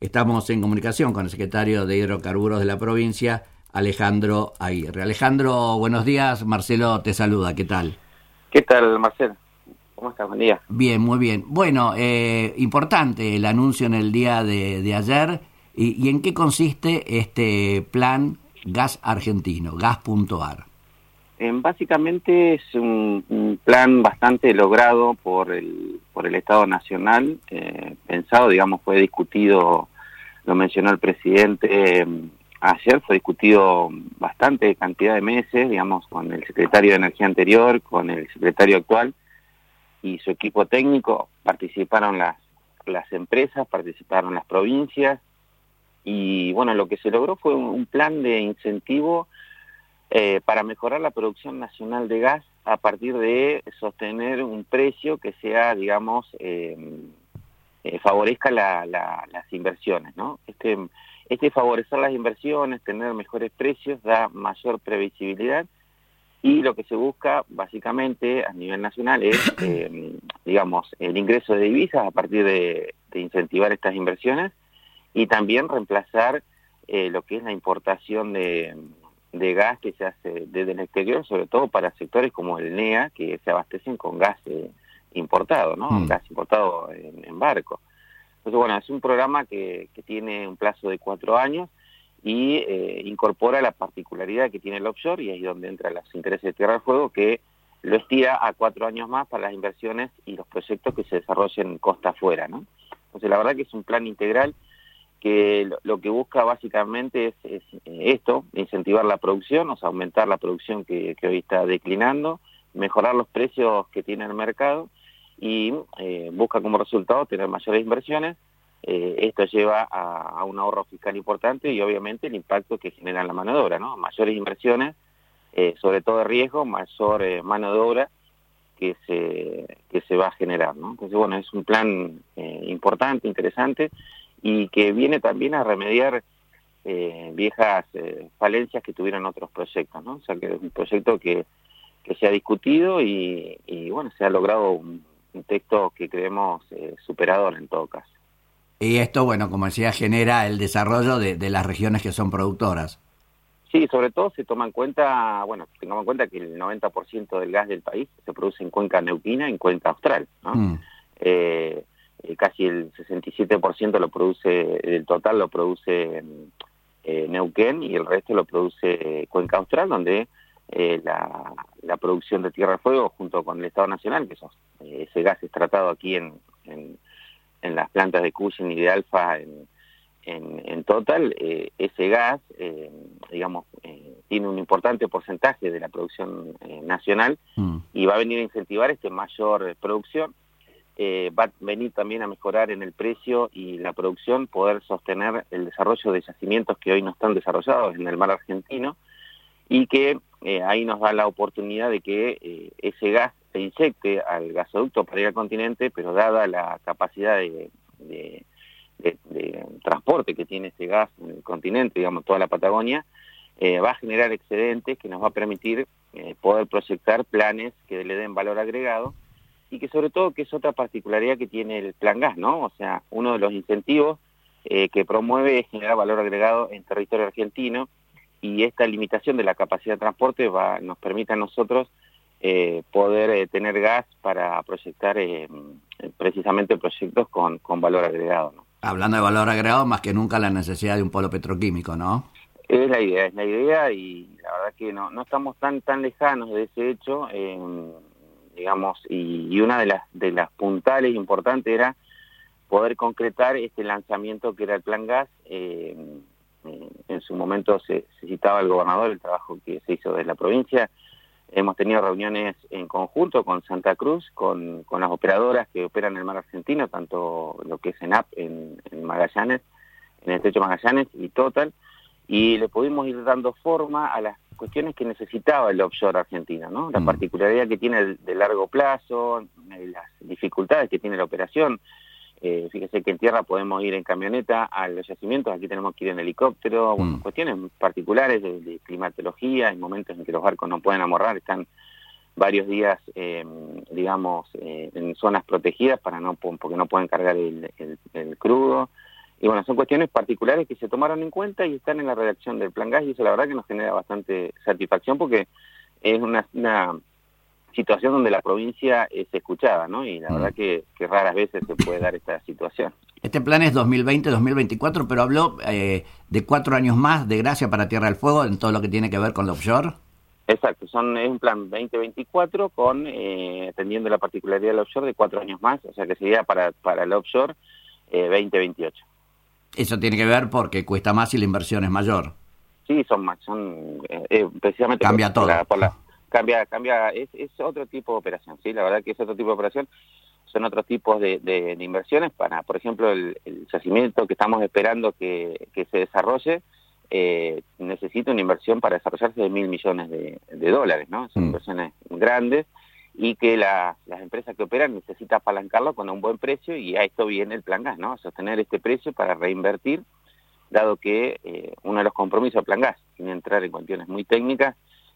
Estamos en comunicación con el secretario de Hidrocarburos de la provincia, Alejandro Aguirre. Alejandro, buenos días. Marcelo te saluda. ¿Qué tal? ¿Qué tal, Marcelo? ¿Cómo estás? Buen día. Bien, muy bien. Bueno, importante el anuncio en el día de ayer. ¿Y en qué consiste este plan Gas Argentino, Gas.ar? Básicamente es un plan bastante logrado por el Estado Nacional, pensado, digamos, fue discutido, lo mencionó el presidente ayer, fue discutido bastante cantidad de meses, digamos, con el secretario de Energía anterior, con el secretario actual y su equipo técnico. Participaron las empresas, participaron las provincias y, bueno, lo que se logró fue un plan de incentivo para mejorar la producción nacional de gas a partir de sostener un precio que sea, digamos, favorezca las inversiones, ¿no? Favorecer las inversiones, tener mejores precios, da mayor previsibilidad y lo que se busca básicamente a nivel nacional es, digamos, el ingreso de divisas a partir de incentivar estas inversiones y también reemplazar lo que es la importación de gas que se hace desde el exterior, sobre todo para sectores como el NEA, que se abastecen con gas importado, ¿no? Gas importado en barco. Entonces, bueno, es un programa que tiene un plazo de 4 años y incorpora la particularidad que tiene el offshore, y ahí es donde entran los intereses de Tierra del Fuego, que lo estira a 4 años más para las inversiones y los proyectos que se desarrollen costa afuera, ¿no? Entonces, la verdad que es un plan integral que lo que busca básicamente es esto, incentivar la producción, o sea, aumentar la producción que hoy está declinando, mejorar los precios que tiene el mercado y busca como resultado tener mayores inversiones. Esto lleva a un ahorro fiscal importante y obviamente el impacto que genera en la mano de obra, ¿no? Mayores inversiones, sobre todo de riesgo, mayor mano de obra que se va a generar, ¿no? Entonces, bueno, es un plan importante, interesante, y que viene también a remediar viejas falencias que tuvieron otros proyectos, ¿no? O sea, que es un proyecto que se ha discutido y bueno, se ha logrado un texto que creemos superador en todo caso. Y esto, bueno, como decía, genera el desarrollo de las regiones que son productoras. Sí, sobre todo se toma en cuenta, bueno, tengamos en cuenta que el 90% del gas del país se produce en cuenca neuquina, en cuenca austral, ¿no? Casi el 67% lo produce, del total lo produce Neuquén, y el resto lo produce cuenca austral, donde la producción de Tierra del Fuego junto con el Estado Nacional, que ese gas es tratado aquí en las plantas de Cushing y de Alfa en Total, ese gas, digamos, tiene un importante porcentaje de la producción nacional y va a venir a incentivar mayor producción. Va a venir también a mejorar en el precio y la producción, poder sostener el desarrollo de yacimientos que hoy no están desarrollados en el mar argentino, y que ahí nos da la oportunidad de que ese gas se inyecte al gasoducto para ir al continente, pero dada la capacidad de transporte que tiene ese gas en el continente, digamos toda la Patagonia, va a generar excedentes que nos va a permitir poder proyectar planes que le den valor agregado, y que sobre todo, que es otra particularidad que tiene el Plan Gas, ¿no? O sea, uno de los incentivos que promueve es generar valor agregado en territorio argentino, y esta limitación de la capacidad de transporte nos permite a nosotros poder tener gas para proyectar precisamente proyectos con valor agregado, ¿no? Hablando de valor agregado, más que nunca la necesidad de un polo petroquímico, ¿no? Es la idea, y la verdad que no estamos tan lejanos de ese hecho, digamos, y una de las puntales importantes era poder concretar este lanzamiento que era el Plan Gas. En su momento se citaba al gobernador el trabajo que se hizo desde la provincia. Hemos tenido reuniones en conjunto con Santa Cruz, con las operadoras que operan en el mar argentino, tanto lo que es ENAP en Magallanes, en el Estrecho Magallanes, y Total, y le pudimos ir dando forma a las cuestiones que necesitaba el offshore argentino, ¿no? La particularidad que tiene de largo plazo, las dificultades que tiene la operación. Fíjese que en tierra podemos ir en camioneta a los yacimientos, aquí tenemos que ir en helicóptero, bueno, cuestiones particulares de climatología, en momentos en que los barcos no pueden amarrar, están varios días, digamos, en zonas protegidas porque no pueden cargar el crudo. Y bueno, son cuestiones particulares que se tomaron en cuenta y están en la redacción del Plan Gas, y eso la verdad que nos genera bastante satisfacción porque es una situación donde la provincia es escuchada, ¿no? Y la verdad que raras veces se puede dar esta situación. Este plan es 2020-2024, pero habló de 4 años más de gracia para Tierra del Fuego en todo lo que tiene que ver con la offshore. Exacto, es un plan 2024 con, atendiendo la particularidad del offshore, de 4 años más, o sea que sería para el offshore 2028. Eso tiene que ver porque cuesta más y la inversión es mayor. Sí, son precisamente cambia todo. Cambia, es otro tipo de operación, sí, la verdad que es otro tipo de operación, son otros tipos de inversiones para, por ejemplo, el yacimiento que estamos esperando que se desarrolle, necesita una inversión para desarrollarse de $1.000 millones de dólares, ¿no? Son inversiones grandes y que las empresas que operan necesitan apalancarlo con un buen precio, y a esto viene el Plan Gas, ¿no? A sostener este precio para reinvertir, dado que uno de los compromisos del Plan Gas, sin entrar en cuestiones muy técnicas,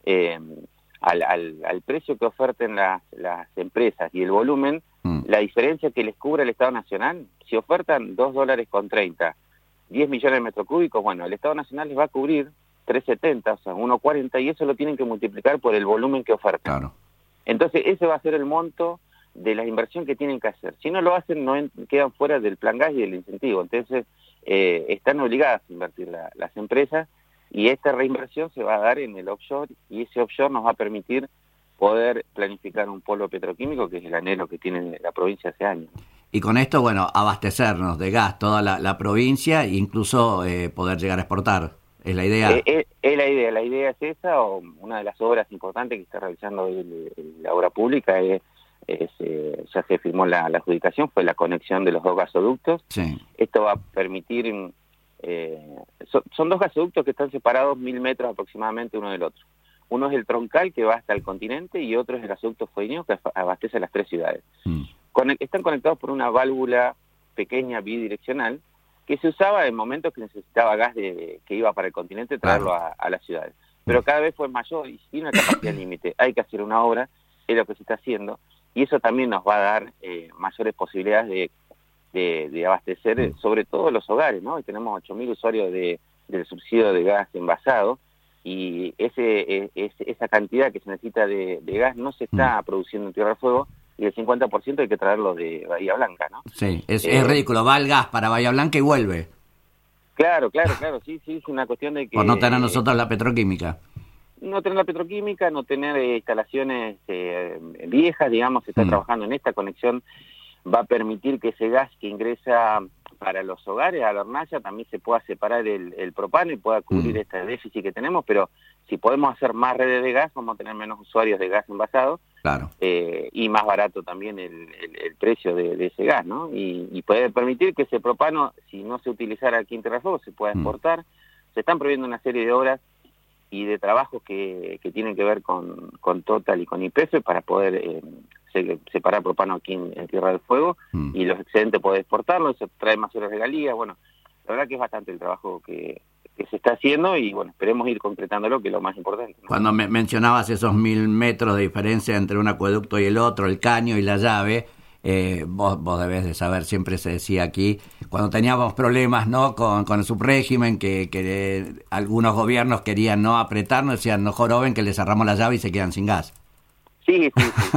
al precio que oferten las empresas y el volumen, la diferencia que les cubre el Estado Nacional, si ofertan $2.30, 10 millones de metros cúbicos, bueno, el Estado Nacional les va a cubrir 3.70, o sea, 1.40, y eso lo tienen que multiplicar por el volumen que ofertan. Claro. Entonces, ese va a ser el monto de la inversión que tienen que hacer. Si no lo hacen, quedan fuera del Plan Gas y del incentivo. Entonces, están obligadas a invertir las empresas, y esta reinversión se va a dar en el offshore, y ese offshore nos va a permitir poder planificar un polo petroquímico, que es el anhelo que tiene la provincia hace años. Y con esto, bueno, abastecernos de gas toda la provincia e incluso poder llegar a exportar. ¿Es la idea? La idea es esa, o una de las obras importantes que está realizando la obra pública ya se firmó la adjudicación, fue la conexión de los 2 gasoductos. Sí. Esto va a permitir, son 2 gasoductos que están separados 1.000 metros aproximadamente uno del otro. Uno es el troncal que va hasta el continente, y otro es el gasoducto fueguiño que abastece las 3 ciudades. Están conectados por una válvula pequeña bidireccional que se usaba en momentos que necesitaba gas que iba para el continente, traerlo a las ciudades. Pero cada vez fue mayor y sin una capacidad límite. Hay que hacer una obra, es lo que se está haciendo, y eso también nos va a dar mayores posibilidades de abastecer, sobre todo los hogares, ¿no? Y tenemos 8.000 usuarios del subsidio de gas envasado, y esa cantidad que se necesita de gas no se está produciendo en Tierra del Fuego, y el 50% hay que traerlo de Bahía Blanca, ¿no? Sí, es ridículo, va el gas para Bahía Blanca y vuelve. Claro, sí, es una cuestión de que... Por no tener nosotros la petroquímica. No tener la petroquímica, no tener instalaciones viejas, digamos, se está trabajando en esta conexión, va a permitir que ese gas que ingresa para los hogares a la hornalla también se pueda separar el propano y pueda cubrir este déficit que tenemos, pero si podemos hacer más redes de gas, vamos a tener menos usuarios de gas envasado. Claro. Y más barato también el precio de ese gas, ¿no? Y puede permitir que ese propano, si no se utilizara aquí en Tierra del Fuego, se pueda exportar. Se están previendo una serie de obras y de trabajos que tienen que ver con Total y con YPF para poder separar propano aquí en Tierra del Fuego, y los excedentes poder exportarlo. Eso trae mayores regalías. Bueno, la verdad que es bastante el trabajo que se está haciendo, y bueno, esperemos ir concretándolo, que es lo más importante, ¿no? Cuando mencionabas esos 1.000 metros de diferencia entre un acueducto y el otro, el caño y la llave, vos debés de saber, siempre se decía aquí, cuando teníamos problemas, ¿no?, con el subrégimen, que algunos gobiernos querían no apretarnos, decían no joroben, que les cerramos la llave y se quedan sin gas. Sí.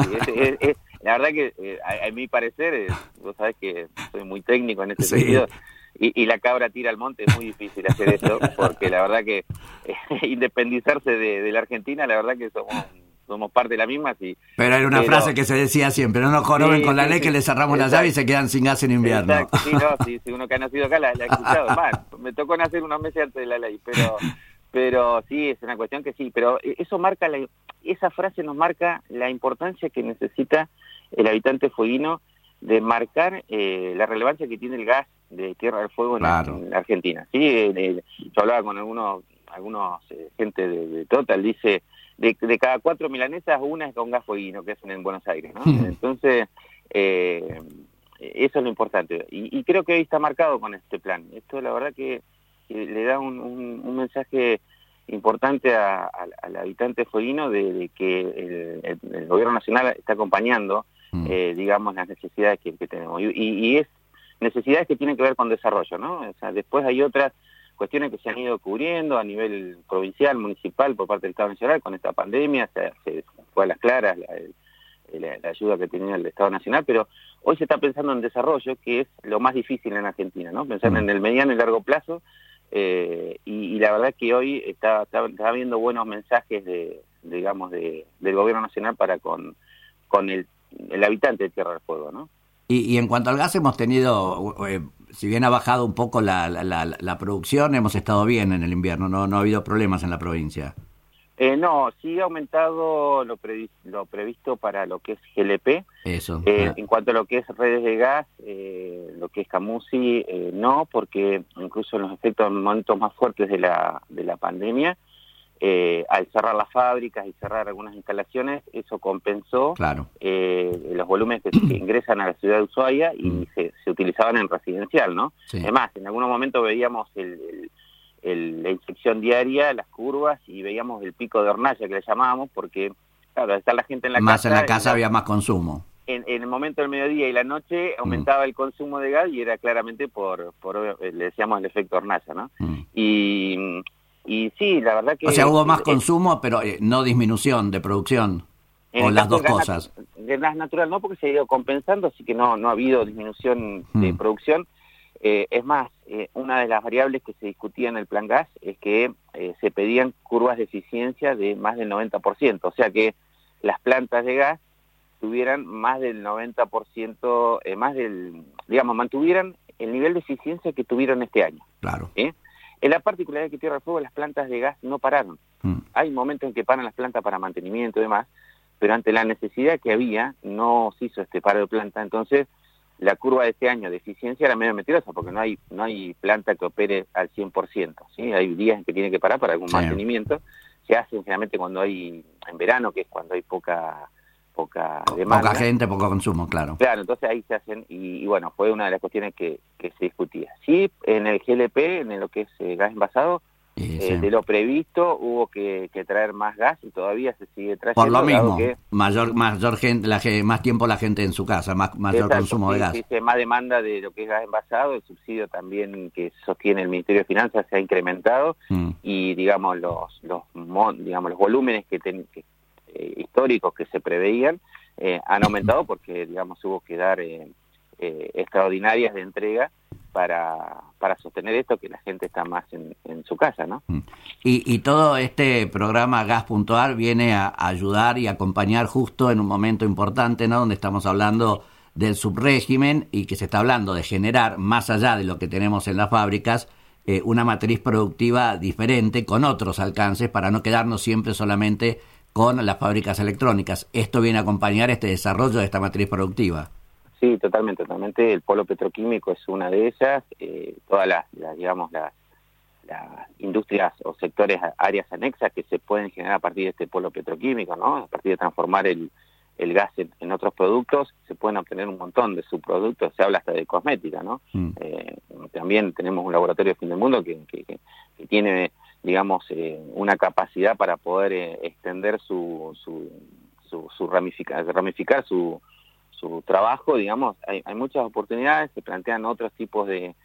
La verdad que a mi parecer, vos sabés que soy muy técnico en este sentido, y la cabra tira al monte, es muy difícil hacer eso, porque la verdad que independizarse de la Argentina, la verdad que somos parte de la misma. Sí. Pero era una frase que se decía siempre, no nos joroben con la ley, que les cerramos la llave y se quedan sin gas en invierno. Exacto. Sí, uno que ha nacido acá la ha escuchado. Me tocó nacer unos meses antes de la ley, pero sí, es una cuestión que sí, pero eso marca esa frase nos marca la importancia que necesita el habitante fueguino de marcar la relevancia que tiene el gas de Tierra del Fuego en la Argentina. Sí, yo hablaba con algunos gente de Total, dice, de cada 4 milanesas, una es con gas fueguino, que hacen en Buenos Aires, ¿no? Entonces, eso es lo importante. Y creo que hoy está marcado con este plan. Esto, la verdad que le da un mensaje importante al habitante fueguino de que el gobierno nacional está acompañando, digamos, las necesidades que tenemos. Y es necesidades que tienen que ver con desarrollo, ¿no? O sea, después hay otras cuestiones que se han ido cubriendo a nivel provincial, municipal, por parte del Estado Nacional, con esta pandemia, se fue a las claras la ayuda que tenía el Estado Nacional, pero hoy se está pensando en desarrollo, que es lo más difícil en Argentina, ¿no? Pensar en el mediano y largo plazo, y la verdad que hoy está habiendo buenos mensajes del gobierno nacional para con el habitante de Tierra del Fuego, ¿no? Y en cuanto al gas hemos tenido, si bien ha bajado un poco la producción, hemos estado bien en el invierno, no ha habido problemas en la provincia. No, sí ha aumentado lo previsto para lo que es GLP. Eso. En cuanto a lo que es redes de gas, lo que es Camusi, no, porque incluso en los efectos, en momentos más fuertes de la pandemia, al cerrar las fábricas y cerrar algunas instalaciones, eso compensó claro. Los volúmenes que ingresan a la ciudad de Ushuaia y se utilizaban en residencial, ¿no? Sí. Además, en algunos momentos veíamos la inyección diaria, las curvas, y veíamos el pico de hornalla que le llamábamos, porque, claro, al estar la gente en la casa... Más en la casa había más consumo. En el momento del mediodía y la noche aumentaba el consumo de gas y era claramente por le decíamos el efecto hornalla, ¿no? Y sí, la verdad que... O sea, hubo más consumo, pero no disminución de producción, o las dos cosas. De gas natural no, porque se ha ido compensando, así que no ha habido disminución de producción. Es más, una de las variables que se discutía en el plan gas es que se pedían curvas de eficiencia de más del 90%, o sea que las plantas de gas tuvieran más del 90%, mantuvieran el nivel de eficiencia que tuvieron este año. Claro. En la particularidad que Tierra del Fuego, las plantas de gas no pararon. Hay momentos en que paran las plantas para mantenimiento y demás, pero ante la necesidad que había, no se hizo este paro de planta. Entonces, la curva de este año de eficiencia era medio mentirosa, porque no hay planta que opere al 100%, ¿sí? Hay días en que tiene que parar para algún mantenimiento. Se hace generalmente cuando hay, en verano, que es cuando hay poca demanda. Poca gente, poco consumo, claro. Claro, entonces ahí se hacen, y bueno, fue una de las cuestiones que se discutía. Sí, en el GLP, en lo que es gas envasado, de lo previsto hubo que traer más gas y todavía se sigue trayendo. Por lo mismo, que mayor gente, más tiempo la gente en su casa, mayor consumo de gas. Sí, más demanda de lo que es gas envasado, el subsidio también que sostiene el Ministerio de Finanzas se ha incrementado y digamos los volúmenes históricos que se preveían han aumentado porque digamos hubo que dar extraordinarias de entrega para sostener esto, que la gente está más en su casa, ¿no? Y todo este programa Gas Puntual viene a ayudar y acompañar justo en un momento importante, ¿no? Donde estamos hablando del subrégimen y que se está hablando de generar, más allá de lo que tenemos en las fábricas, una matriz productiva diferente, con otros alcances, para no quedarnos siempre solamente con las fábricas electrónicas. Esto viene a acompañar este desarrollo de esta matriz productiva. Sí, totalmente. El polo petroquímico es una de ellas. Todas las industrias o sectores, áreas anexas que se pueden generar a partir de este polo petroquímico, ¿no? A partir de transformar el gas en otros productos, se pueden obtener un montón de subproductos. Se habla hasta de cosmética, ¿no? También tenemos un laboratorio de fin del mundo que tiene, digamos, una capacidad para poder extender ramificar su trabajo, digamos. Hay muchas oportunidades, se plantean otros tipos de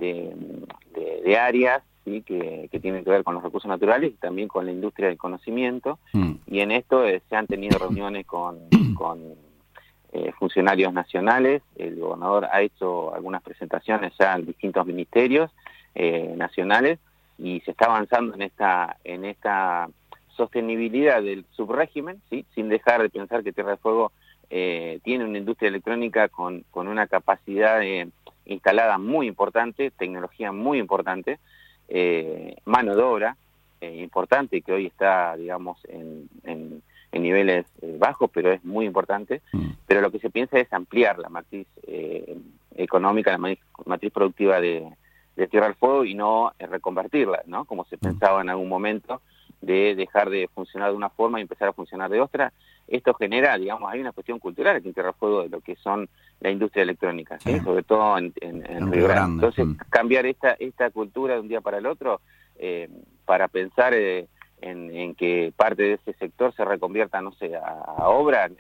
áreas, ¿sí? que tienen que ver con los recursos naturales y también con la industria del conocimiento, y en esto se han tenido reuniones con funcionarios nacionales. El gobernador ha hecho algunas presentaciones ya en distintos ministerios nacionales, y se está avanzando en esta sostenibilidad del subrégimen, ¿sí? Sin dejar de pensar que Tierra del Fuego tiene una industria electrónica con una capacidad instalada muy importante, tecnología muy importante, mano de obra importante, que hoy está, digamos, en niveles bajos, pero es muy importante. Pero lo que se piensa es ampliar la matriz económica, la matriz productiva de Tierra del Fuego, y no reconvertirla, ¿no? Como se pensaba en algún momento, de dejar de funcionar de una forma y empezar a funcionar de otra. Esto genera, digamos, hay una cuestión cultural aquí en Tierra del Fuego de lo que son la industria electrónica, ¿sí? Sobre todo en Río Grande. Entonces, cambiar esta cultura de un día para el otro, para pensar en que parte de ese sector se reconvierta, no sé, a obra,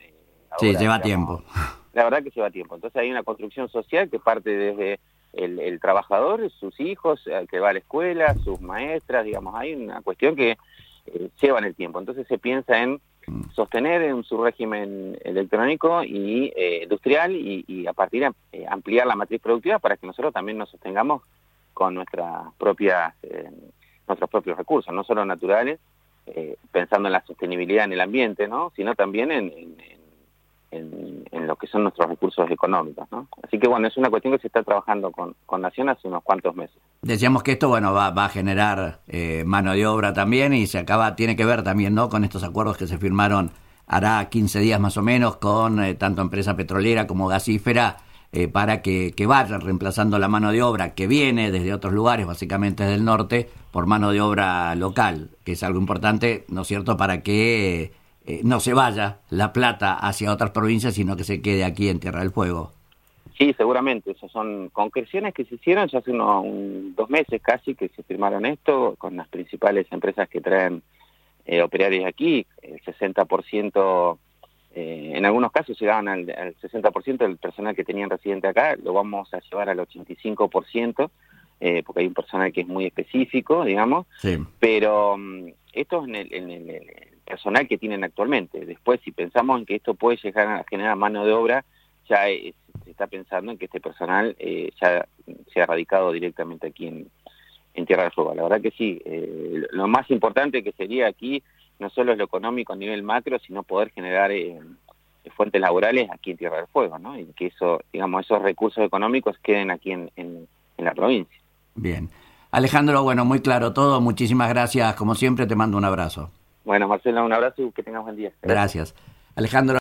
Sí, obra, lleva digamos, tiempo. la verdad que lleva tiempo. Entonces hay una construcción social que parte desde el trabajador, sus hijos, el que va a la escuela, sus maestras, digamos, hay una cuestión que llevan el tiempo. Entonces se piensa en sostener en su régimen electrónico y industrial y a partir de ampliar la matriz productiva para que nosotros también nos sostengamos con nuestros propios recursos, no solo naturales, pensando en la sostenibilidad en el ambiente, ¿no? Sino también en lo que son nuestros recursos económicos, ¿no? Así que bueno, es una cuestión que se está trabajando con Nación hace unos cuantos meses. Decíamos que esto, bueno, va a generar mano de obra también y tiene que ver también, ¿no?, con estos acuerdos que se firmaron hará 15 días más o menos con tanto empresa petrolera como gasífera para que vayan reemplazando la mano de obra que viene desde otros lugares, básicamente desde el norte, por mano de obra local, que es algo importante, ¿no es cierto?, para que no se vaya la plata hacia otras provincias, sino que se quede aquí en Tierra del Fuego. Sí, seguramente. Esas son concreciones que se hicieron ya hace unos 2 meses casi que se firmaron esto con las principales empresas que traen operarios aquí. El 60%, en algunos casos llegaban al 60% del personal que tenían residente acá, lo vamos a llevar al 85%, porque hay un personal que es muy específico, digamos. Sí. Pero esto es en el personal que tienen actualmente. Después, si pensamos en que esto puede llegar a generar mano de obra, ya se está pensando en que este personal ya sea radicado directamente aquí en Tierra del Fuego. La verdad que sí, lo más importante que sería aquí no solo es lo económico a nivel macro, sino poder generar fuentes laborales aquí en Tierra del Fuego, ¿no? Y que esos recursos económicos queden aquí en la provincia. Bien. Alejandro, bueno, muy claro todo. Muchísimas gracias. Como siempre, te mando un abrazo. Bueno, Marcelo, un abrazo y que tengas buen día. Gracias. Alejandro.